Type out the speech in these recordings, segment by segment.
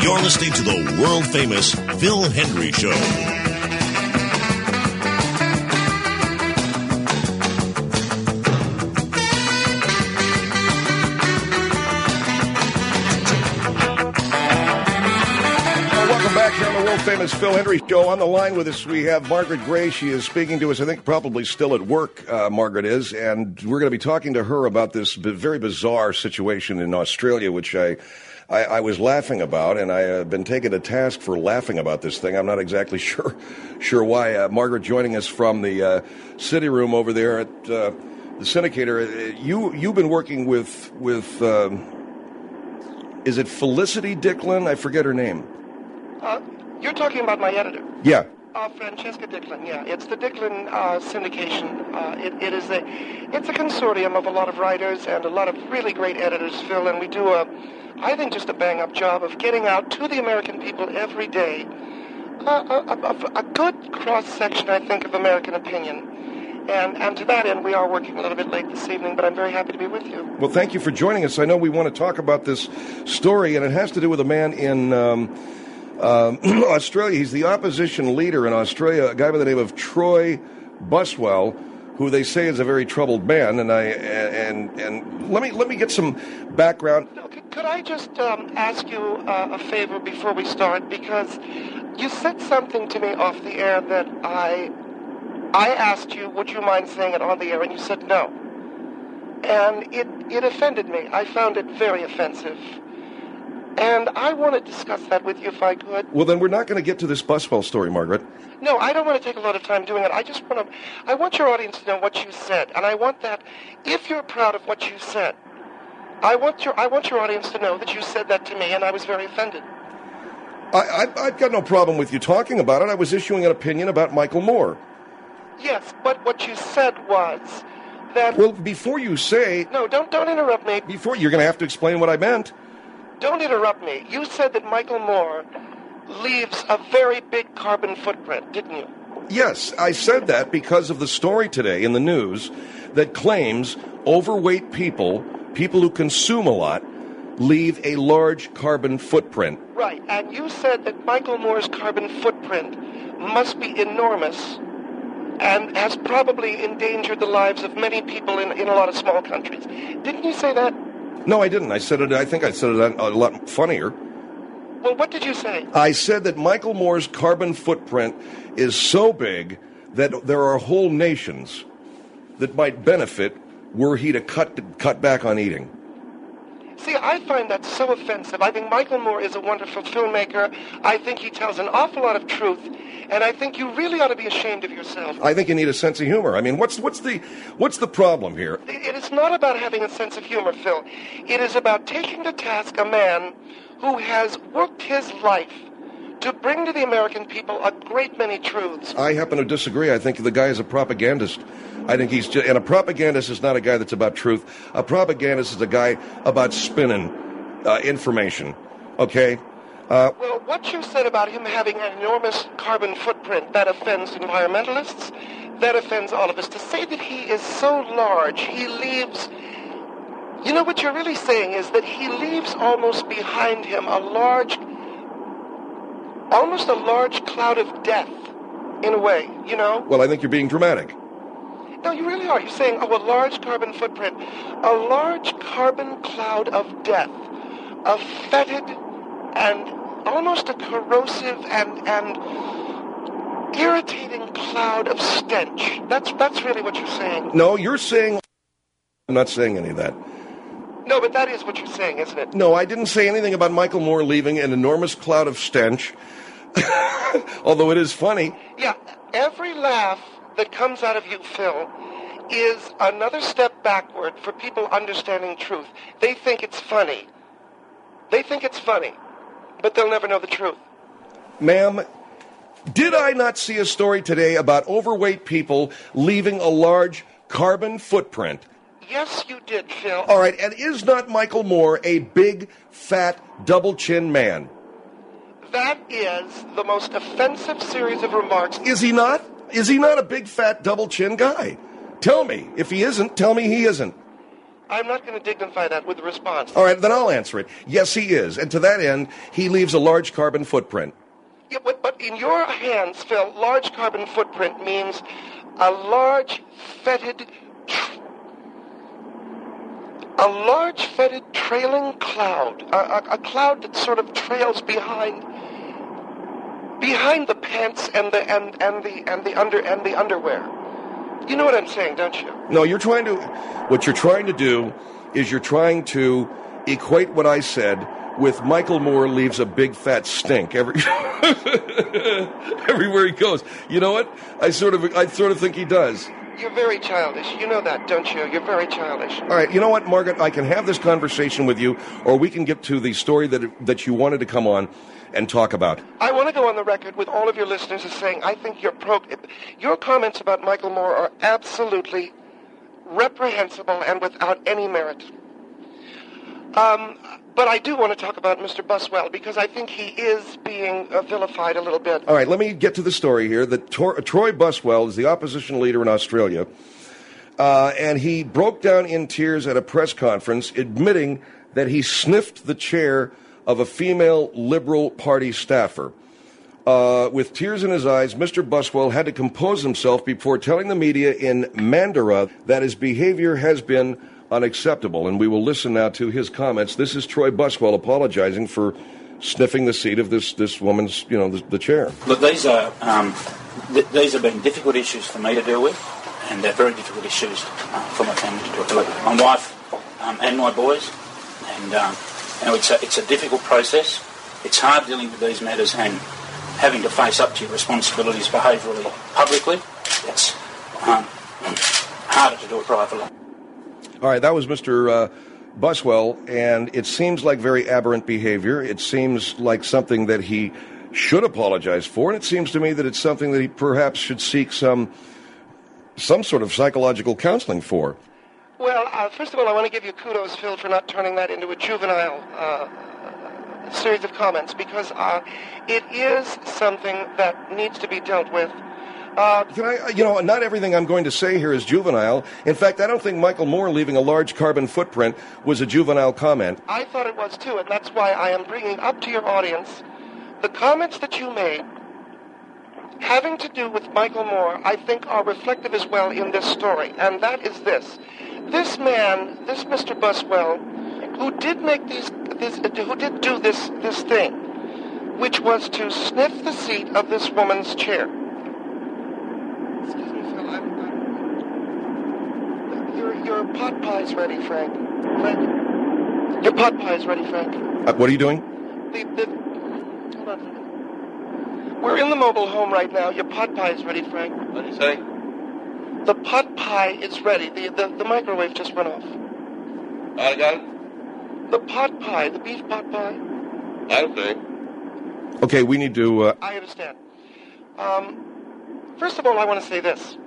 You're listening to the world-famous Phil Hendrie Show. Welcome back here on the world-famous Phil Hendrie Show. On the line with us, we have Margaret Gray. She is speaking to us, I think probably still at work, Margaret is, and we're going to be talking to her about this very bizarre situation in Australia, which I was laughing about, and I have been taken to task for laughing about this thing. I'm not exactly sure why. Margaret joining us from the city room over there at the syndicator. You've been working with is it Felicity Dicklin? I forget her name. You're talking about my editor. Yeah. Francesca Dicklin, yeah. It's the Dicklin syndication. It's a consortium of a lot of writers and a lot of really great editors, Phil, and we do I think just a bang-up job of getting out to the American people every day a good cross-section, I think, of American opinion. And to that end, we are working a little bit late this evening, but I'm very happy to be with you. Well, thank you for joining us. I know we want to talk about this story, and it has to do with a man in Australia. He's the opposition leader in Australia, a guy by the name of Troy Buswell, who they say is a very troubled man. And let me get some background. Could I just ask you a favor before we start? Because you said something to me off the air that I asked you, would you mind saying it on the air? And you said no. And it offended me. I found it very offensive. And I want to discuss that with you if I could. Well, then we're not going to get to this Buswell story, Margaret. No, I don't want to take a lot of time doing it. I want your audience to know what you said. And I want that, if you're proud of what you said, I want your audience to know that you said that to me, and I was very offended. I've got no problem with you talking about it. I was issuing an opinion about Michael Moore. Yes, but what you said was that... Well, before you say... No, don't interrupt me. Before, you're going to have to explain what I meant. Don't interrupt me. You said that Michael Moore leaves a very big carbon footprint, didn't you? Yes, I said that because of the story today in the news that claims overweight people who consume a lot, leave a large carbon footprint. Right, and you said that Michael Moore's carbon footprint must be enormous and has probably endangered the lives of many people in a lot of small countries. Didn't you say that? No, I didn't. I think I said it a lot funnier. Well, what did you say? I said that Michael Moore's carbon footprint is so big that there are whole nations that might benefit were he to cut back on eating. See, I find that so offensive. I think Michael Moore is a wonderful filmmaker. I think he tells an awful lot of truth, and I think you really ought to be ashamed of yourself. I think you need a sense of humor. I mean, what's the problem here? It is not about having a sense of humor, Phil. It is about taking to task a man who has worked his life to bring to the American people a great many truths. I happen to disagree. I think the guy is a propagandist. I think he's just, and a propagandist is not a guy that's about truth. A propagandist is a guy about spinning information. Okay? Well, what you said about him having an enormous carbon footprint, that offends environmentalists, that offends all of us. To say that he is so large, he leaves... You know, what you're really saying is that he leaves almost behind him almost a large cloud of death, in a way, you know? Well, I think you're being dramatic. No, you really are. You're saying, a large carbon footprint, a large carbon cloud of death, a fetid and almost a corrosive and irritating cloud of stench. That's really what you're saying. No, you're saying... I'm not saying any of that. No, but that is what you're saying, isn't it? No, I didn't say anything about Michael Moore leaving an enormous cloud of stench, although it is funny. Yeah, every laugh that comes out of you, Phil, is another step backward for people understanding truth. They think it's funny. But they'll never know the truth. Ma'am, did I not see a story today about overweight people leaving a large carbon footprint? Yes, you did, Phil. All right, and is not Michael Moore a big, fat, double-chin man? That is the most offensive series of remarks. Is he not? Is he not a big, fat, double-chin guy? Tell me. If he isn't, tell me he isn't. I'm not going to dignify that with a response. All right, then I'll answer it. Yes, he is. And to that end, he leaves a large carbon footprint. Yeah, but in your hands, Phil, large carbon footprint means a large fetid trailing cloud, a cloud that sort of trails behind the pants and the underwear. You know what I'm saying, don't you? No, what you're trying to do is you're trying to equate what I said with Michael Moore leaves a big fat stink everywhere he goes. You know what? I sort of think he does. You're very childish. You know that, don't you? You're very childish. All right, you know what, Margaret? I can have this conversation with you, or we can get to the story that you wanted to come on and talk about. I want to go on the record with all of your listeners as saying I think your comments about Michael Moore are absolutely reprehensible and without any merit. But I do want to talk about Mr. Buswell because I think he is being vilified a little bit. All right, let me get to the story here. Troy Buswell is the opposition leader in Australia, and he broke down in tears at a press conference admitting that he sniffed the chair of a female Liberal Party staffer. With tears in his eyes, Mr. Buswell had to compose himself before telling the media in Mandurah that his behavior has been unacceptable. And we will listen now to his comments. This is Troy Buswell apologizing for sniffing the seat of this woman's, the chair. Look, these have been difficult issues for me to deal with, and they're very difficult issues for my family to deal with. My wife and my boys, and it's a difficult process. It's hard dealing with these matters and having to face up to your responsibilities behaviourally publicly. It's harder to do it privately. All right, that was Mr. Buswell, and it seems like very aberrant behavior. It seems like something that he should apologize for, and it seems to me that it's something that he perhaps should seek some sort of psychological counseling for. Well, first of all, I want to give you kudos, Phil, for not turning that into a juvenile series of comments, because it is something that needs to be dealt with. Not everything I'm going to say here is juvenile. In fact, I don't think Michael Moore leaving a large carbon footprint was a juvenile comment. I thought it was too, and that's why I am bringing up to your audience the comments that you made having to do with Michael Moore, I think are reflective as well in this story, and that is this. This man, this Mr. Buswell, who did do this thing, which was to sniff the seat of this woman's chair. Excuse me, Phil. Your pot pie's ready, Frank. Your pot pie's ready, Frank. What are you doing? Hold on a second. We're in the mobile home right now. Your pot pie's ready, Frank. What did you say? The pot pie is ready. The microwave just went off. I got it. The pot pie, the beef pot pie. Okay. Okay, we need to... I understand. First of all, I want to say this.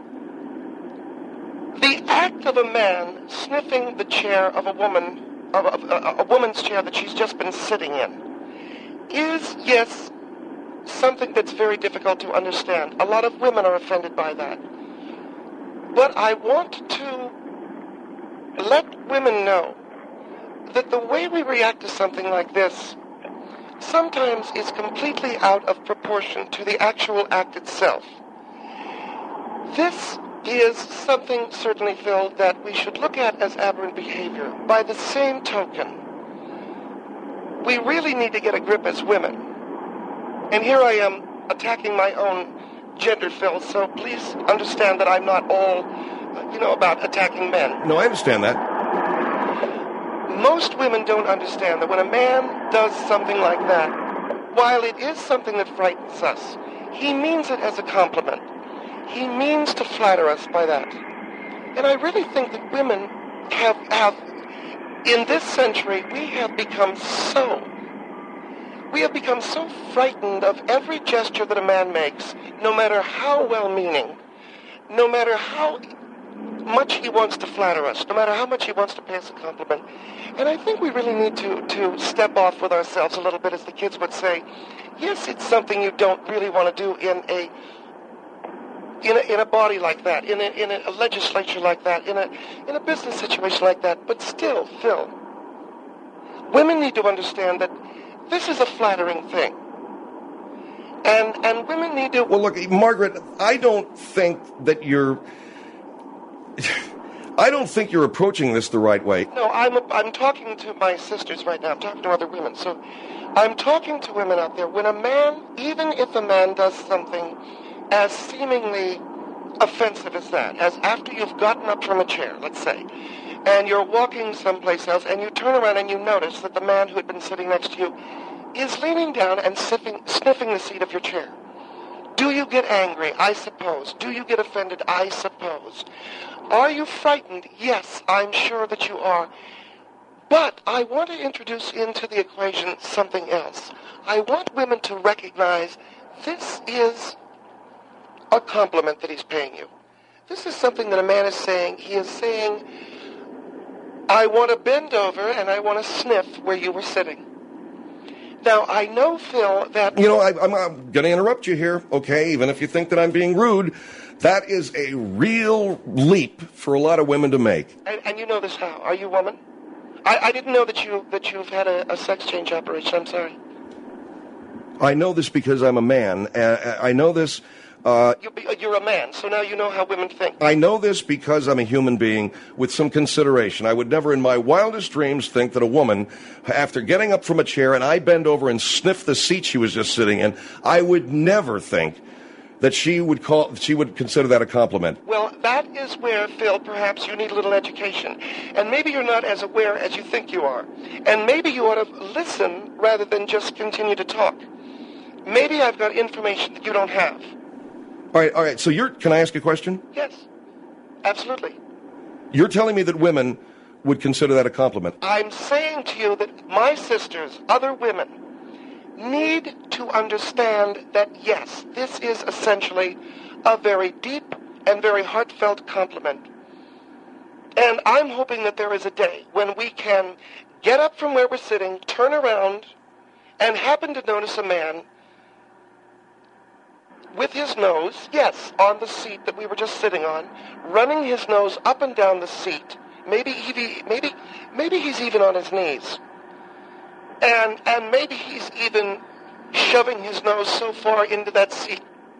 The act of a man sniffing the chair of a woman, a woman's chair that she's just been sitting in, is, yes, something that's very difficult to understand. A lot of women are offended by that. But I want to let women know that the way we react to something like this sometimes is completely out of proportion to the actual act itself. This is something, certainly, Phil, that we should look at as aberrant behavior. By the same token, we really need to get a grip as women. And here I am attacking my own gender, Phil, so please understand that I'm not all, about attacking men. No, I understand that. Most women don't understand that when a man does something like that, while it is something that frightens us, he means it as a compliment. He means to flatter us by that. And I really think that women have in this century, we have become so frightened of every gesture that a man makes, no matter how well-meaning, no matter how much he wants to flatter us, no matter how much he wants to pay us a compliment. And I think we really need to step off with ourselves a little bit, as the kids would say. Yes, it's something you don't really want to do in in a body like that, in a legislature like that, in a business situation like that. But still, Phil, women need to understand that this is a flattering thing. And women need to... Well, look, Margaret, I don't think you're approaching this the right way. No, I'm talking to my sisters right now. I'm talking to other women. So I'm talking to women out there. When a man, even if a man does something as seemingly offensive as that, as after you've gotten up from a chair, let's say, and you're walking someplace else, and you turn around and you notice that the man who had been sitting next to you is leaning down and sniffing the seat of your chair. Do you get angry? I suppose. Do you get offended? I suppose. Are you frightened? Yes, I'm sure that you are. But I want to introduce into the equation something else. I want women to recognize this is a compliment that he's paying you. This is something that a man is saying. He is saying, I want to bend over and I want to sniff where you were sitting. Now, I know, Phil, that... You know, I'm going to interrupt you here, okay, even if you think that I'm being rude. That is a real leap for a lot of women to make. And you know this how? Are you a woman? I didn't know that you've had a sex change operation. I'm sorry. I know this because I'm a man. I know this... You're a man, so now you know how women think. I know this because I'm a human being with some consideration. I would never in my wildest dreams think that a woman, after getting up from a chair and I bend over and sniff the seat she was just sitting in, I would never think that she would consider that a compliment. Well, that is where, Phil, perhaps you need a little education. And maybe you're not as aware as you think you are. And maybe you ought to listen rather than just continue to talk. Maybe I've got information that you don't have. All right. So can I ask you a question? Yes, absolutely. You're telling me that women would consider that a compliment? I'm saying to you that my sisters, other women, need to understand that, yes, this is essentially a very deep and very heartfelt compliment. And I'm hoping that there is a day when we can get up from where we're sitting, turn around, and happen to notice a man with his nose, yes, on the seat that we were just sitting on, running his nose up and down the seat. Maybe he's even on his knees. And maybe he's even shoving his nose so far into that seat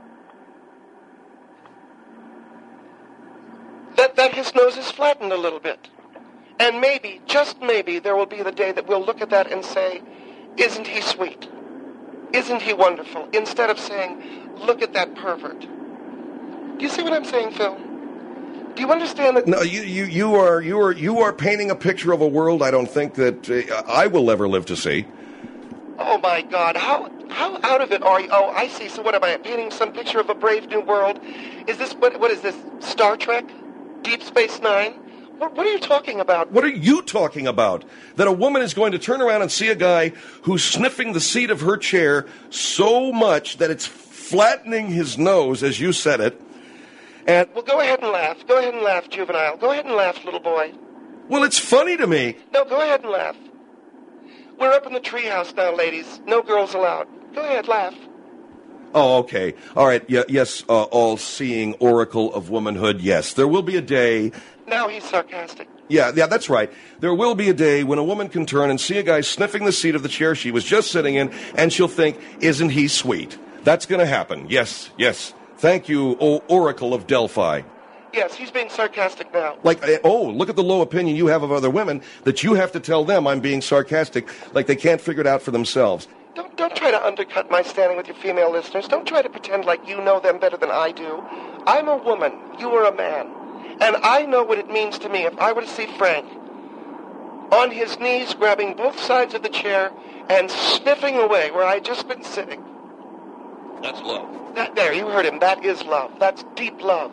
that his nose is flattened a little bit. And maybe, just maybe, there will be the day that we'll look at that and say, isn't he sweet? Isn't he wonderful? Instead of saying, look at that pervert. Do you see what I'm saying, Phil? Do you understand that? No, you are painting a picture of a world I don't think that I will ever live to see. Oh my God! How out of it are you? Oh, I see. So what am I painting? Some picture of a brave new world? Is this what is this? Star Trek? Deep Space Nine? What are you talking about? What are you talking about? That a woman is going to turn around and see a guy who's sniffing the seat of her chair so much that it's flattening his nose, as you said it. And well, go ahead and laugh. Go ahead and laugh, juvenile. Go ahead and laugh, little boy. Well, it's funny to me. No, go ahead and laugh. We're up in the treehouse now, ladies. No girls allowed. Go ahead, laugh. Oh, okay. All right. Yes, all-seeing oracle of womanhood. Yes, there will be a day. Now he's sarcastic. Yeah, that's right. There will be a day when a woman can turn and see a guy sniffing the seat of the chair she was just sitting in, and she'll think, isn't he sweet? That's going to happen. Yes. Thank you, O Oracle of Delphi. Yes, he's being sarcastic now. Like, look at the low opinion you have of other women that you have to tell them I'm being sarcastic, like they can't figure it out for themselves. Don't try to undercut my standing with your female listeners. Don't try to pretend like you know them better than I do. I'm a woman. You are a man. And I know what it means to me if I were to see Frank on his knees grabbing both sides of the chair and sniffing away where I'd just been sitting. That's love. There, you heard him. That is love. That's deep love.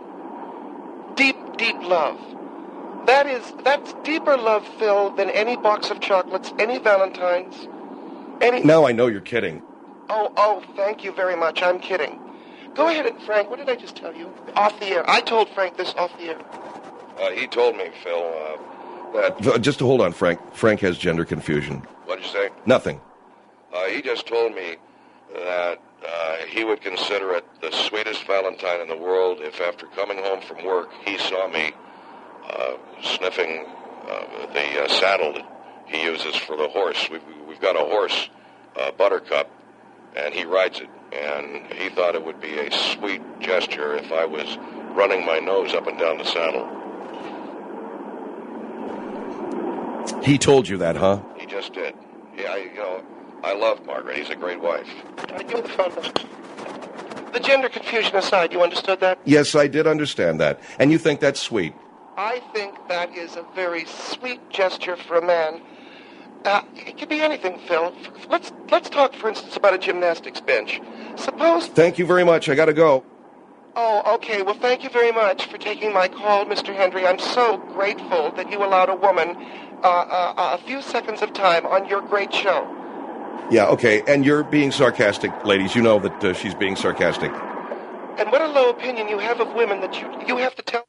Deep, deep love. That's deeper love, Phil, than any box of chocolates, any Valentine's, any... Now I know you're kidding. Oh, thank you very much. I'm kidding. Go ahead, and Frank, what did I just tell you? Off the air. I told Frank this off the air. He told me, Phil, that... Just to hold on, Frank. Frank has gender confusion. What'd you say? Nothing. He just told me that he would consider it the sweetest Valentine in the world if after coming home from work he saw me sniffing the saddle that he uses for the horse. We've got a horse, Buttercup, and he rides it. And he thought it would be a sweet gesture if I was running my nose up and down the saddle. He told you that, huh? He just did. Yeah, I love Margaret. He's a great wife. The gender confusion aside, you understood that? Yes, I did understand that. And you think that's sweet? I think that is a very sweet gesture for a man. It could be anything, Phil. Let's talk, for instance, about a gymnastics bench. Suppose... Thank you very much. I got to go. Oh, okay. Well, thank you very much for taking my call, Mr. Hendry. I'm so grateful that you allowed a woman a few seconds of time on your great show. Yeah, okay. And you're being sarcastic, ladies. You know that she's being sarcastic. And what a low opinion you have of women that you have to tell...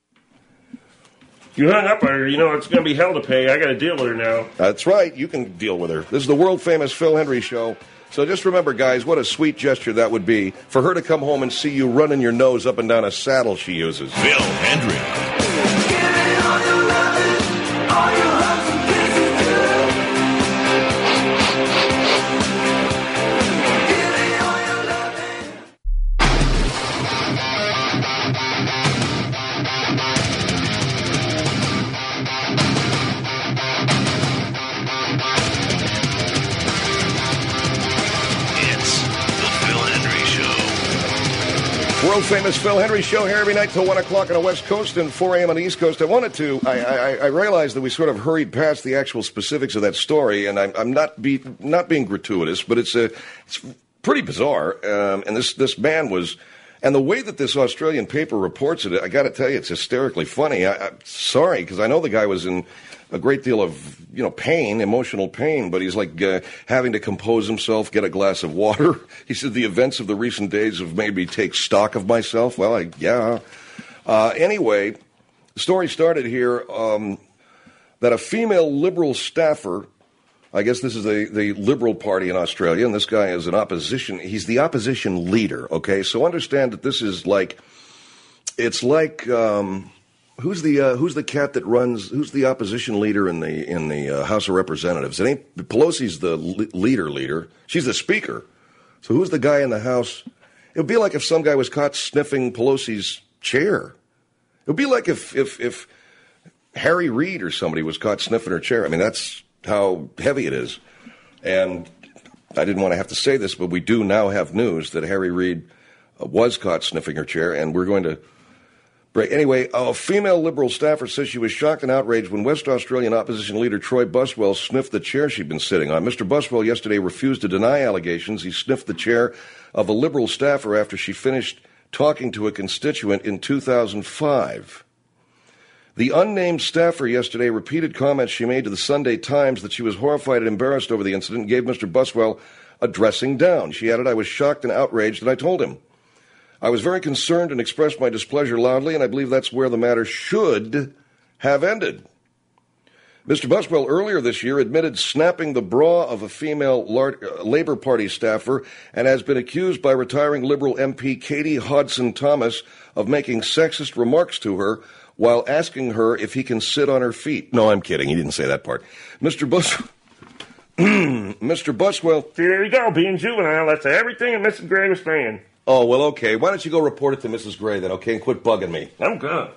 You hung up on her. You know it's going to be hell to pay. I got to deal with her now. That's right. You can deal with her. This is the world-famous Phil Hendry Show. So just remember, guys, what a sweet gesture that would be for her to come home and see you running your nose up and down a saddle she uses. Phil Hendry. World-famous Phil Hendry Show here every night till 1 o'clock on the West Coast and 4 a.m. on the East Coast. I realized that we sort of hurried past the actual specifics of that story, and I'm not being gratuitous, but it's pretty bizarre. And this man was, and the way that this Australian paper reports it, I got to tell you, it's hysterically funny. I'm sorry, because I know the guy was in a great deal of, pain, emotional pain, but he's like having to compose himself, get a glass of water. He said the events of the recent days have made me take stock of myself. Well, anyway, the story started here that a female Liberal staffer, I guess this is the Liberal Party in Australia, and this guy is an opposition. He's the opposition leader, okay? So understand that this is like, it's like... Who's the cat that runs? Who's the opposition leader in the House of Representatives? It ain't Pelosi's the leader. She's the speaker. So who's the guy in the House? It would be like if some guy was caught sniffing Pelosi's chair. It would be like if Harry Reid or somebody was caught sniffing her chair. I mean, that's how heavy it is. And I didn't want to have to say this, but we do now have news that Harry Reid was caught sniffing her chair, and we're going to. Anyway, a female Liberal staffer says she was shocked and outraged when West Australian opposition leader Troy Buswell sniffed the chair she'd been sitting on. Mr. Buswell yesterday refused to deny allegations. He sniffed the chair of a Liberal staffer after she finished talking to a constituent in 2005. The unnamed staffer yesterday repeated comments she made to the Sunday Times that she was horrified and embarrassed over the incident and gave Mr. Buswell a dressing down. She added, "I was shocked and outraged, and I told him. I was very concerned and expressed my displeasure loudly, and I believe that's where the matter should have ended." Mr. Buswell earlier this year admitted snapping the bra of a female Labour Party staffer and has been accused by retiring Liberal MP Katie Hodson-Thomas of making sexist remarks to her while asking her if he can sit on her feet. No, I'm kidding. He didn't say that part. Mr. Buswell... See, there you go, being juvenile. That's everything that Mrs. Gray was saying. Oh, well, okay. Why don't you go report it to Mrs. Gray then, okay, and quit bugging me? I'm gonna.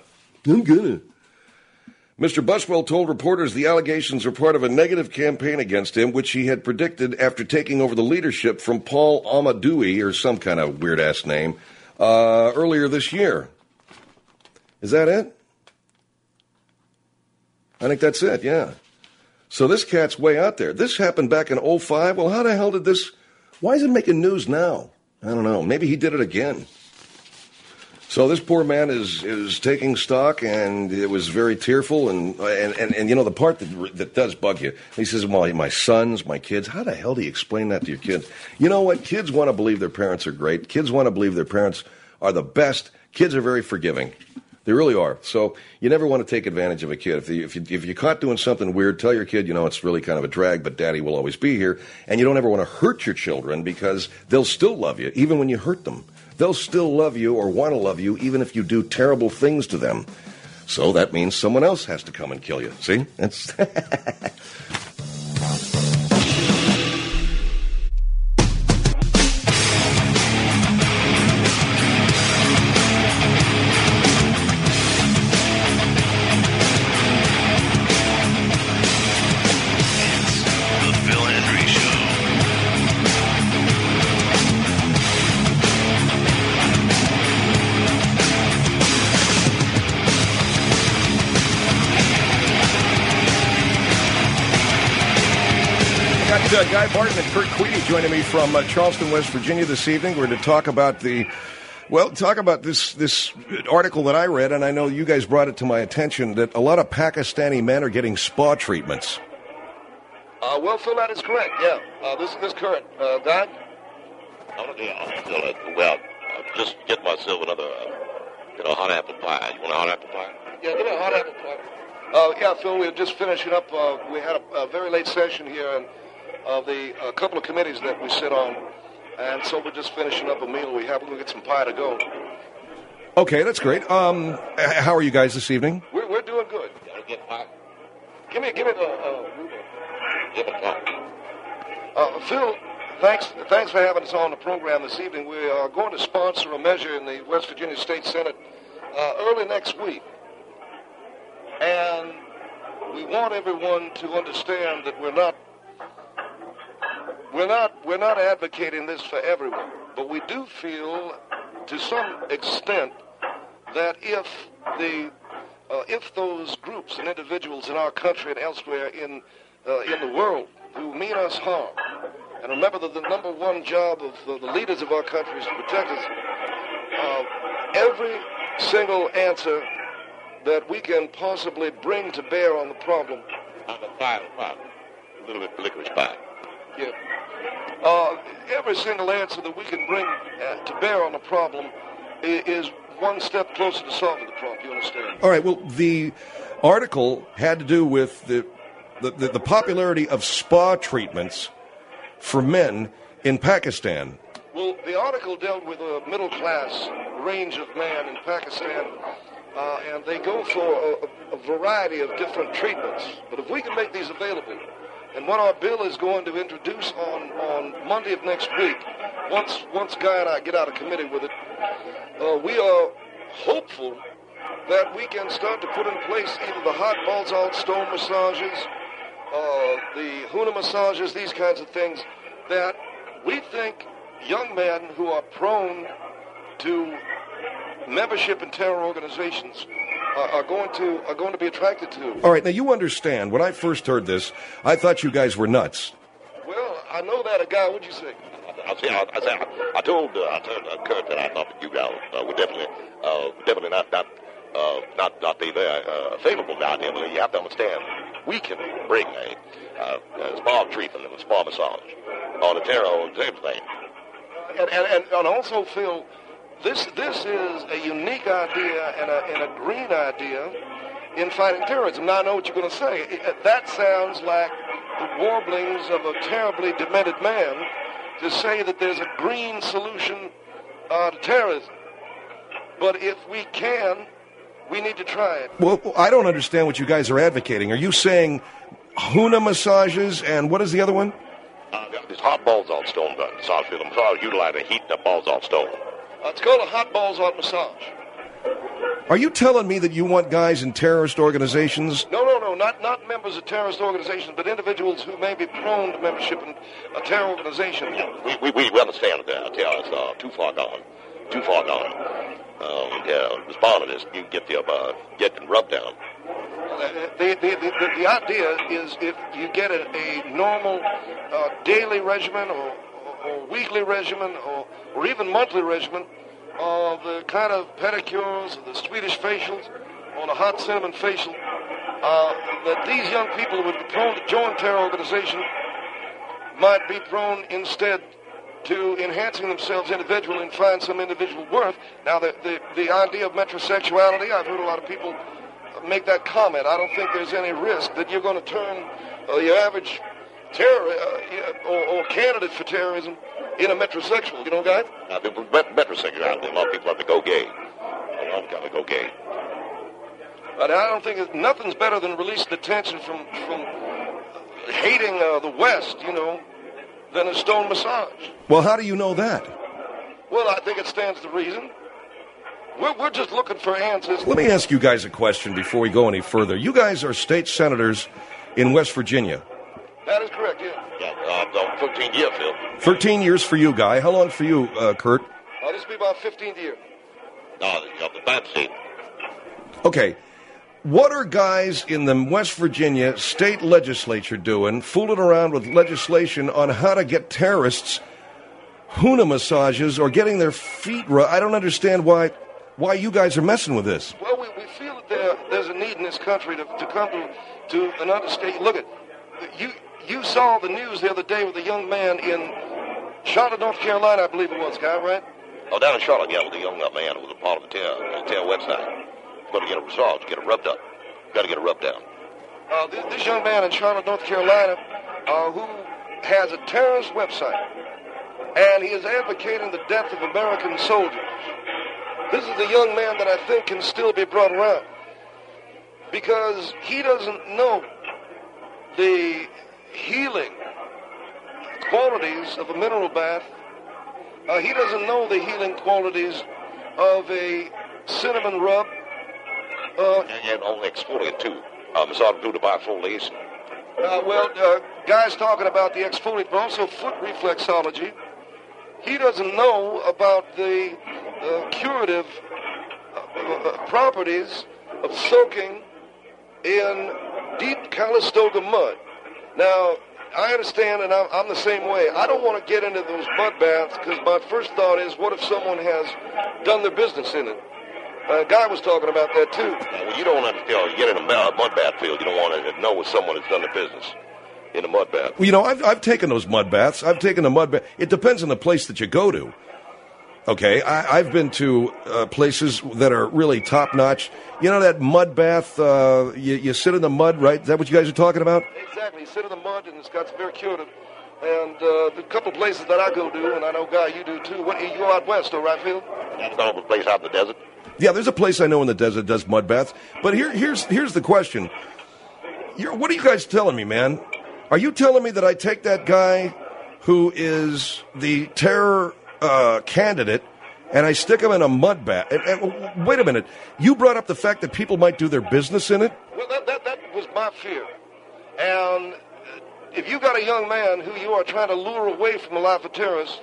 Mr. Buswell told reporters the allegations are part of a negative campaign against him, which he had predicted after taking over the leadership from Paul Amadouei, or some kind of weird-ass name, earlier this year. Is that it? I think that's it, yeah. So this cat's way out there. This happened back in 2005. Well, how the hell did this... Why is it making news now? I don't know. Maybe he did it again. So this poor man is taking stock, and it was very tearful. And the part that does bug you, he says, well, my sons, my kids. How the hell do you explain that to your kids? You know what? Kids want to believe their parents are great. Kids want to believe their parents are the best. Kids are very forgiving. They really are. So you never want to take advantage of a kid. If you're caught doing something weird, tell your kid, it's really kind of a drag, but Daddy will always be here. And you don't ever want to hurt your children because they'll still love you, even when you hurt them. They'll still love you or want to love you, even if you do terrible things to them. So that means someone else has to come and kill you. See? It's Guy Barton and Kurt Queedy joining me from Charleston, West Virginia this evening. We're to talk about this article that I read, and I know you guys brought it to my attention, that a lot of Pakistani men are getting spa treatments. Well, Phil, that is correct, yeah. This is Kurt. Guy? Just get myself another hot apple pie. You want a hot apple pie? Yeah, give me a hot apple pie. Yeah, Phil, we're just finishing up. We had a very late session here, and the couple of committees that we sit on, and so we're just finishing up a meal we have. We'll get some pie to go. Okay, that's great. How are you guys this evening? We're doing good. You want to get pie? Give me the pie. Phil, thanks for having us on the program this evening. We are going to sponsor a measure in the West Virginia State Senate early next week, and we want everyone to understand that we're not advocating this for everyone, but we do feel, to some extent, that if those groups and individuals in our country and elsewhere in the world who mean us harm, and remember that the number one job of the leaders of our country is to protect us, every single answer that we can possibly bring to bear on the problem. A little bit of licorice pie. Yeah. Every single answer that we can bring to bear on the problem is one step closer to solving the problem. You understand? All right. Well, the article had to do with the popularity of spa treatments for men in Pakistan. Well, the article dealt with a middle-class range of man in Pakistan, and they go for a variety of different treatments. But if we can make these available, and what our bill is going to introduce on Monday of next week, once Guy and I get out of committee with it, we are hopeful that we can start to put in place either the hot balls-out stone massages, the Huna massages, these kinds of things, that we think young men who are prone to membership in terror organizations are going to be attracted to. All right, now you understand, when I first heard this, I thought you guys were nuts. Well, I know that, a guy. What'd you say? I told Kurt that I thought that you guys would definitely not be very favorable down here. But you have to understand, we can bring a spa treatment and a spa massage on a terror thing. And also, Phil, this is a unique idea and a green idea in fighting terrorism. Now, I know what you're going to say. That sounds like the warblings of a terribly demented man to say that there's a green solution to terrorism. But if we can, we need to try it. Well, I don't understand what you guys are advocating. Are you saying Huna massages and what is the other one? This hot balls on stone massage. The massage utilizing heating up balls on stone. It's called a hot balls on massage. Are you telling me that you want guys in terrorist organizations? No, not members of terrorist organizations, but individuals who may be prone to membership in a terror organization. Yeah, we understand that. Terrorists are too far gone. Respond to this. You get them rubbed down. The idea is if you get a normal daily regimen or weekly regimen or even monthly regimen of the kind of pedicures, the Swedish facials, or the hot cinnamon facial, that these young people who would be prone to join terror organization might be prone instead to enhancing themselves individually and find some individual worth. Now, the idea of metrosexuality, I've heard a lot of people make that comment. I don't think there's any risk that you're going to turn your average terrorist or candidate for terrorism in a metrosexual. You know, guy? Metrosexuality, a lot of people have to go gay. A lot of them have to go gay. But I don't think nothing's better than releasing the tension from hating the West, you know, than a stone massage. Well, how do you know that? Well, I think it stands to reason. We're just looking for answers. Let me ask you guys a question before we go any further. You guys are state senators in West Virginia. That is correct, yeah. Yeah, 13 years, Phil. 13 years for you, Guy. How long for you, Kurt? This will be about 15th year. No, the bad seat. Okay. What are guys in the West Virginia state legislature doing, fooling around with legislation on how to get terrorists Huna massages or getting their feet rubbed? I don't understand why you guys are messing with this. Well, we feel that there's a need in this country to come to an understanding. Look at you saw the news the other day with a young man in Charlotte, North Carolina, I believe it was, Guy, right? Oh, down in Charlotte, yeah, with a young man who was a part of the terror website. Got to get it resolved, get it rubbed up. Got to get it rubbed down. This young man in Charlotte, North Carolina, who has a terrorist website, and he is advocating the death of American soldiers. This is a young man that I think can still be brought around because he doesn't know the healing qualities of a mineral bath. He doesn't know the healing qualities of a cinnamon rub. And only exfoliate, too. Massage through the bifoliation. Guy's talking about the exfoliate, but also foot reflexology. He doesn't know about the curative properties of soaking in deep Calistoga mud. Now, I understand, and I'm the same way. I don't want to get into those mud baths because my first thought is, what if someone has done their business in it? Guy was talking about that, too. Well, you don't understand. You get in a mud bath field, you don't want to know what someone has done their business in a mud bath. Well, you know, I've taken those mud baths. I've taken a mud bath. It depends on the place that you go to. Okay, I've been to places that are really top-notch. You know that mud bath, you sit in the mud, right? Is that what you guys are talking about? Exactly. You sit in the mud, and it's got very curative. And the couple places that I go to, and I know, Guy, you do, too. You go out west, though, right, Phil? That's not a place out in the desert. Yeah, there's a place I know in the desert that does mud baths. But here's the question. What are you guys telling me, man? Are you telling me that I take that guy who is the terror candidate and I stick him in a mud bath? And wait a minute. You brought up the fact that people might do their business in it? Well, that was my fear. And if you got a young man who you are trying to lure away from the life of terrorists,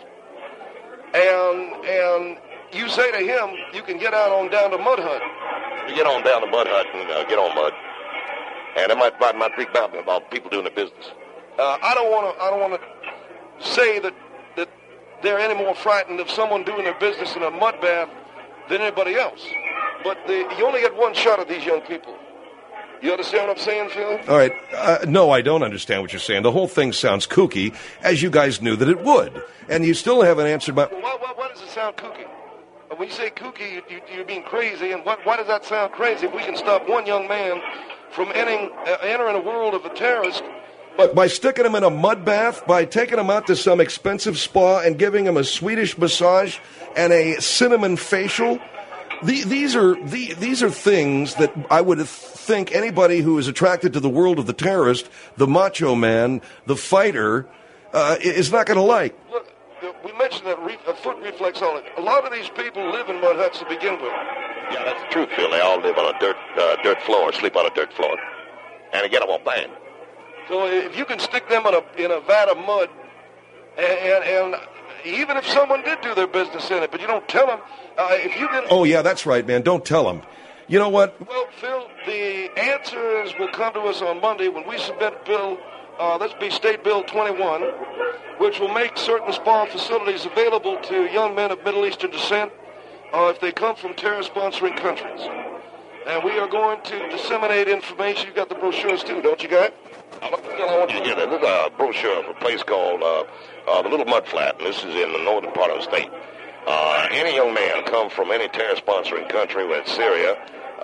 and you say to him, you can get out on down to Mud Hut. You get on down to Mud Hut and get on mud. And it might freak out about people doing their business. I don't want to say that they're any more frightened of someone doing their business in a mud bath than anybody else. But you only get one shot at these young people. You understand what I'm saying, Phil? All right. No, I don't understand what you're saying. The whole thing sounds kooky, as you guys knew that it would. And you still haven't answered my... Why does it sound kooky? When you say kooky, you're being crazy. And why does that sound crazy? If we can stop one young man from entering a world of a terrorist... But by sticking him in a mud bath, by taking him out to some expensive spa and giving him a Swedish massage and a cinnamon facial... These are things that I would think anybody who is attracted to the world of the terrorist, the macho man, the fighter, is not going to like. Look, we mentioned that foot reflexology. A lot of these people live in mud huts to begin with. Yeah, that's the truth, Phil. They all live on a dirt floor, sleep on a dirt floor, and they get up on band. So if you can stick them in a vat of mud, and even if someone did do their business in it, but you don't tell them, if you can... Oh, yeah, that's right, man. Don't tell them. You know what? Well, Phil, the answers will come to us on Monday when we submit Bill, let's be State Bill 21, which will make certain spa facilities available to young men of Middle Eastern descent if they come from terror-sponsoring countries. And we are going to disseminate information. You got the brochures, too, don't you, Guy? I want you to hear this. This is a brochure of a place called the Little Mud Flat, and this is in the northern part of the state. Any young man come from any terror-sponsoring country, whether it's Syria,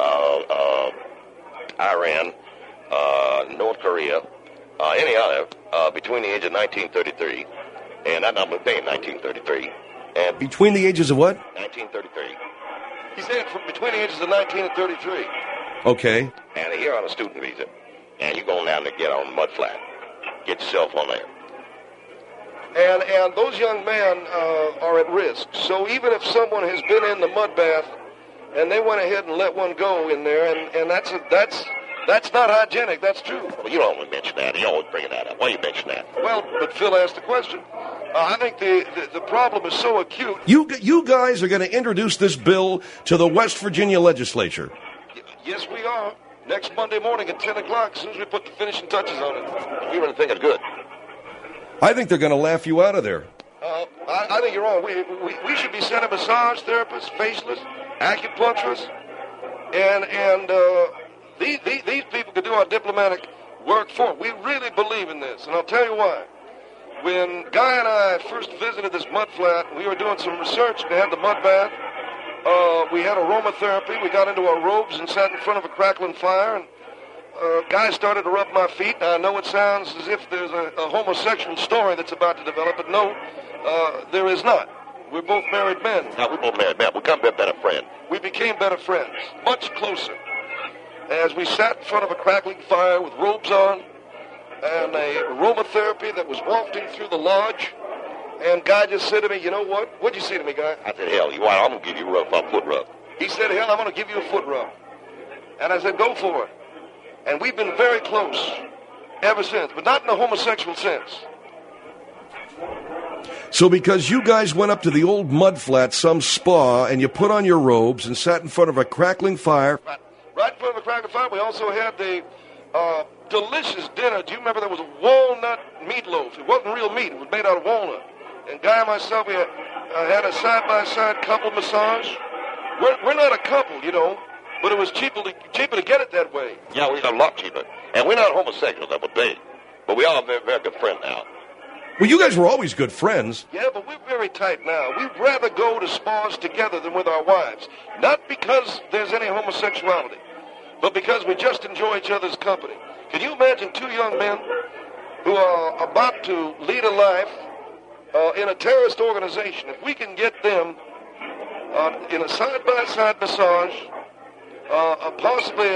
Iran, North Korea, any other, between the age of 1933, and that number being 1933, and Between the ages of what? 1933. He said from between the ages of 19 and 33. Okay. And here on a student visa. And you go down there and get on the Mud Flat. Get yourself on there. And those young men are at risk. So even if someone has been in the mud bath and they went ahead and let one go in there, and that's not hygienic. That's true. Well, you don't always mention that. You always bring that up. Why you mention that? Well, but Phil asked the question. I think the problem is so acute. You guys are going to introduce this bill to the West Virginia legislature. Yes, we are. Next Monday morning at 10 o'clock, as soon as we put the finishing touches on it. You really think it's good? I think they're going to laugh you out of there. I think you're wrong. We should be sending massage therapists, facialists, acupuncturists, and these people could do our diplomatic work for them. We really believe in this, and I'll tell you why. When Guy and I first visited this mud flat, we were doing some research. They had the mud bath. We had aromatherapy. We got into our robes and sat in front of a crackling fire, and Guy started to rub my feet. Now, I know it sounds as if there's a homosexual story that's about to develop, but no, there is not. We're both married men. Now, we're both married men. We become better friends. We became better friends, much closer. As we sat in front of a crackling fire with robes on and a aromatherapy that was wafting through the lodge, and Guy just said to me, you know what? What'd you say to me, Guy? I said, hell, you want? I'm going to give you a foot rub. He said, hell, I'm going to give you a foot rub. And I said, go for it. And we've been very close ever since, but not in a homosexual sense. So because you guys went up to the old mud flat, some spa, and you put on your robes and sat in front of a crackling fire. Right in front of the crackling fire, we also had the delicious dinner. Do you remember there was a walnut meatloaf? It wasn't real meat. It was made out of walnut. And Guy and myself, we had a side-by-side couple massage. We're not a couple, you know, but it was cheaper to get it that way. Yeah, we got a lot cheaper. And we're not homosexuals, that would be. But we are very, very good friends now. Well, you guys were always good friends. Yeah, but we're very tight now. We'd rather go to spas together than with our wives. Not because there's any homosexuality, but because we just enjoy each other's company. Can you imagine two young men who are about to lead a life in a terrorist organization? If we can get them in a side-by-side massage, possibly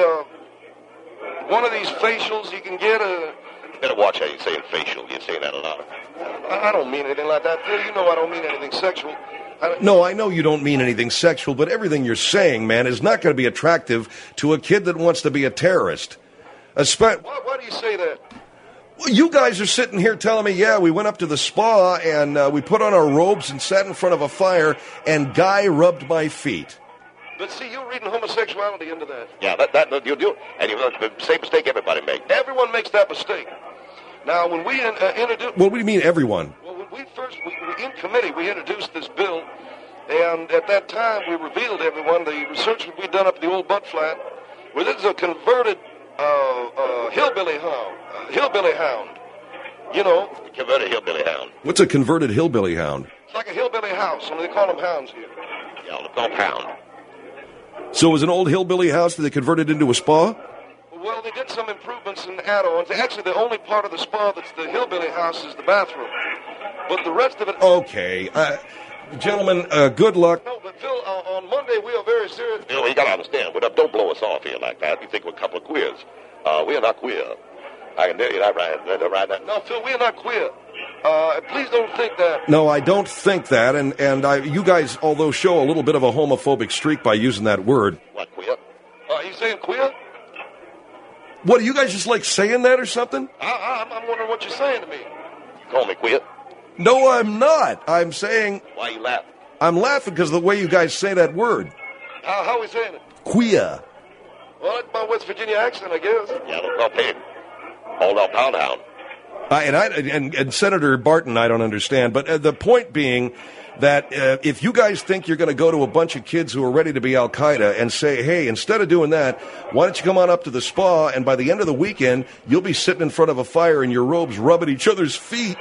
one of these facials, you can get a... Better watch how you're saying facial. You're saying that a lot. I don't mean anything like that, Phil. You know I don't mean anything sexual. No, I know you don't mean anything sexual, but everything you're saying, man, is not going to be attractive to a kid that wants to be a terrorist. Why do you say that? Well, you guys are sitting here telling me, yeah, we went up to the spa and we put on our robes and sat in front of a fire, and Guy rubbed my feet. But see, you're reading homosexuality into that. Yeah, that you do. And the same mistake everybody makes. Everyone makes that mistake. Now, when we introduced... What do you mean, everyone? Well, when we first, in committee, we introduced this bill, and at that time, we revealed to everyone the research that we'd done up at the old butt flat, where this is a converted hillbilly hound. You know? A converted hillbilly hound. What's a converted hillbilly hound? It's like a hillbilly house, only they call them hounds here. Yeah, they're called hound. So it was an old hillbilly house that they converted into a spa? Well, they did some improvements and add-ons. Actually, the only part of the spa that's the hillbilly house is the bathroom. But the rest of it... Okay. Gentlemen, good luck. No, but Phil, on Monday we are very serious. You know, you got to understand. Don't blow us off here like that. You think we're a couple of queers. We are not queer. I can tell you that right now. No, Phil, we are not queer. Please don't think that. No, I don't think that. And you guys, although show a little bit of a homophobic streak by using that word. What, queer? Are you saying queer? What, are you guys just like saying that or something? I'm wondering what you're saying to me. You call me queer? No, I'm not. I'm saying... Why you laughing? I'm laughing because of the way you guys say that word. How are we saying it? Queer. Well, that's my West Virginia accent, I guess. Yeah, don't call pig. Hold on, pound hound. And Senator Barton, I don't understand. But the point being that if you guys think you're going to go to a bunch of kids who are ready to be Al-Qaeda and say, hey, instead of doing that, why don't you come on up to the spa, and by the end of the weekend, you'll be sitting in front of a fire in your robes rubbing each other's feet.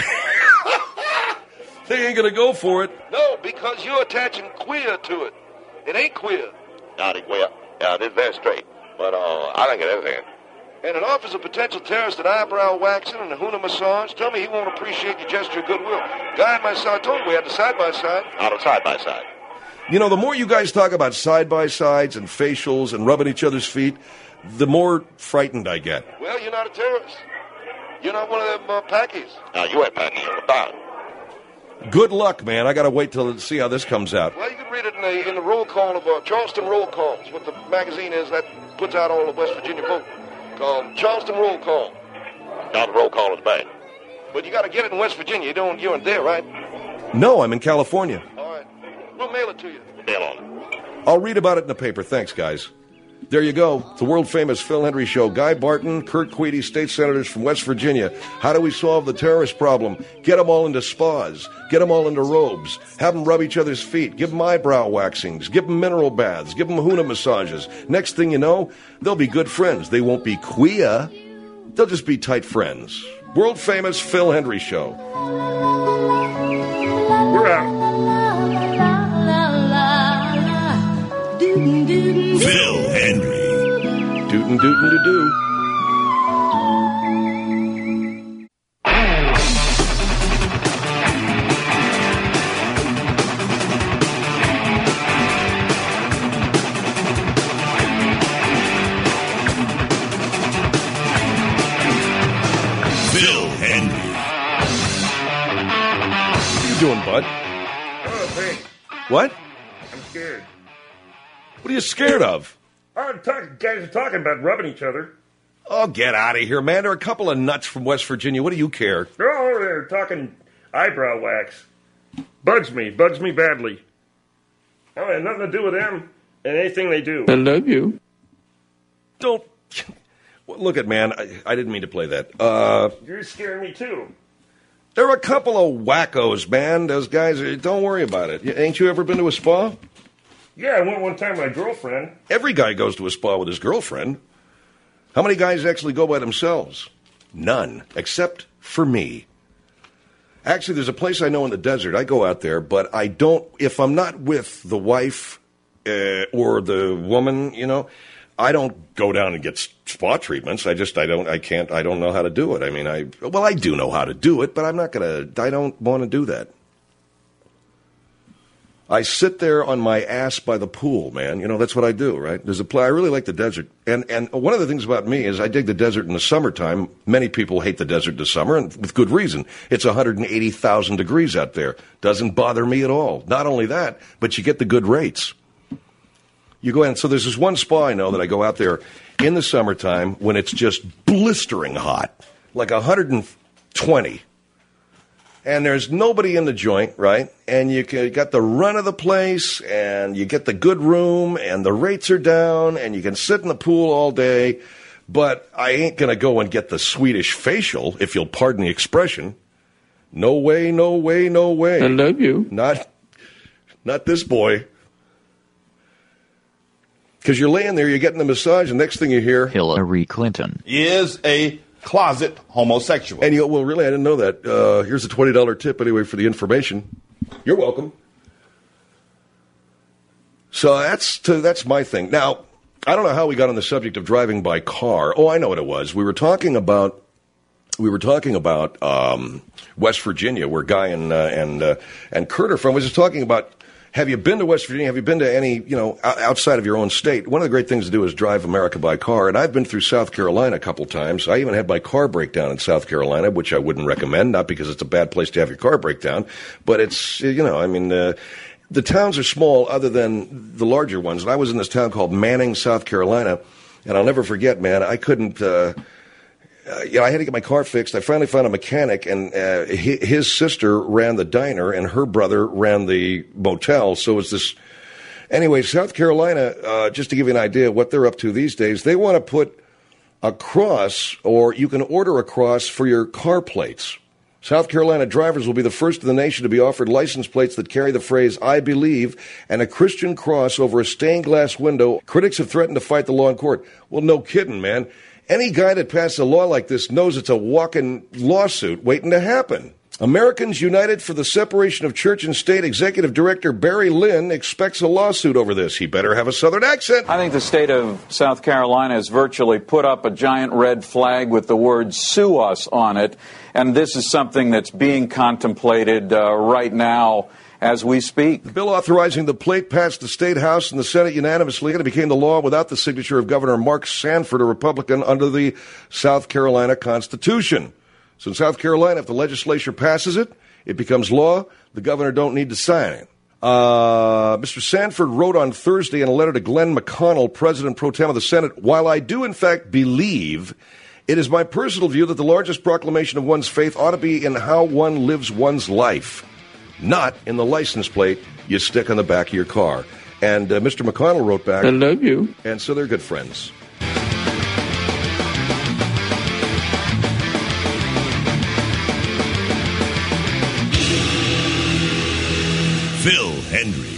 They ain't going to go for it. No, because you're attaching queer to it. It ain't queer. Not queer. Yeah, this is very straight. But I don't get everything. And it offers a potential terrorist an eyebrow waxing and a huna massage. Tell me he won't appreciate your gesture of goodwill. Guy and myself, I told him we had the side-by-side. Not a side-by-side. You know, the more you guys talk about side-by-sides and facials and rubbing each other's feet, the more frightened I get. Well, you're not a terrorist. You're not one of them packies. No, you ain't packing. You're a dog. Good luck, man. I got to wait till see how this comes out. Well, you can read it in the roll call of Charleston Roll Calls, what the magazine is that puts out all the West Virginia folk. Called Charleston Roll Call. Charleston Roll Call is bad. But you got to get it in West Virginia. You aren't there, right? No, I'm in California. All right. We'll mail it to you. Mail on it. I'll read about it in the paper. Thanks, guys. There you go. The world-famous Phil Hendry Show. Guy Barton, Kurt Queedy, state senators from West Virginia. How do we solve the terrorist problem? Get them all into spas. Get them all into robes. Have them rub each other's feet. Give them eyebrow waxings. Give them mineral baths. Give them huna massages. Next thing you know, they'll be good friends. They won't be queer. They'll just be tight friends. World-famous Phil Hendry Show. We're out. Phil Hendry. Dootin' dootin' to do. Phil Hendry. What are you doing, bud? Oh, hey, What? I'm scared. What are you scared of? Guys are talking about rubbing each other. Oh, get out of here, man. They're a couple of nuts from West Virginia. What do you care? They're all over there talking eyebrow wax. Bugs me badly. I don't have nothing to do with them and anything they do. I love you. Don't. Look at, man, I didn't mean to play that. You're scaring me too. They're a couple of wackos, man. Those guys, don't worry about it. Ain't you ever been to a spa? Yeah, I went one time with my girlfriend. Every guy goes to a spa with his girlfriend. How many guys actually go by themselves? None, except for me. Actually, there's a place I know in the desert. I go out there, but I don't, if I'm not with the wife or the woman, you know, I don't go down and get spa treatments. I don't know how to do it. I mean, I do know how to do it, but I don't want to do that. I sit there on my ass by the pool, man. You know, that's what I do, right? I really like the desert. And one of the things about me is I dig the desert in the summertime. Many people hate the desert in the summer, and with good reason. It's 180,000 degrees out there. Doesn't bother me at all. Not only that, but you get the good rates. You go in, so there's this one spa I know that I go out there in the summertime when it's just blistering hot, like 120. And there's nobody in the joint, right? And you got the run of the place, and you get the good room, and the rates are down, and you can sit in the pool all day. But I ain't going to go and get the Swedish facial, if you'll pardon the expression. No way, no way, no way. I love you. Not this boy. Because you're laying there, you're getting the massage, and next thing you hear... Hillary Clinton is a closet homosexual. And you go, well, really, I didn't know that. Here's a $20 tip anyway for the information. You're welcome. So that's my thing. Now, I don't know how we got on the subject of driving by car. Oh, I know what it was. We were talking about West Virginia, where Guy and Kurt are from. We were just talking about, have you been to West Virginia? Have you been to any, outside of your own state? One of the great things to do is drive America by car. And I've been through South Carolina a couple times. I even had my car break down in South Carolina, which I wouldn't recommend, not because it's a bad place to have your car break down, but it's, the towns are small other than the larger ones. And I was in this town called Manning, South Carolina, and I'll never forget, man, I couldn't, I had to get my car fixed. I finally found a mechanic, and his sister ran the diner, and her brother ran the motel. So it was this. Anyway, South Carolina, just to give you an idea of what they're up to these days, they want to put a cross, or you can order a cross for your car plates. South Carolina drivers will be the first in the nation to be offered license plates that carry the phrase, "I believe," and a Christian cross over a stained glass window. Critics have threatened to fight the law in court. Well, no kidding, man. Any guy that passes a law like this knows it's a walking lawsuit waiting to happen. Americans United for the Separation of Church and State Executive Director Barry Lynn expects a lawsuit over this. He better have a Southern accent. I think the state of South Carolina has virtually put up a giant red flag with the word "sue us" on it, and this is something that's being contemplated right now as we speak. The bill authorizing the plate passed the State House and the Senate unanimously, and it became the law without the signature of Governor Mark Sanford, a Republican, under the South Carolina Constitution. So in South Carolina, if the legislature passes it, it becomes law. The governor don't need to sign it. Mr. Sanford wrote on Thursday in a letter to Glenn McConnell, President pro tem of the Senate, "While I do in fact believe, it is my personal view that the largest proclamation of one's faith ought to be in how one lives one's life, not in the license plate you stick on the back of your car." And Mr. McConnell wrote back, "I love you." And so they're good friends. Phil Hendry.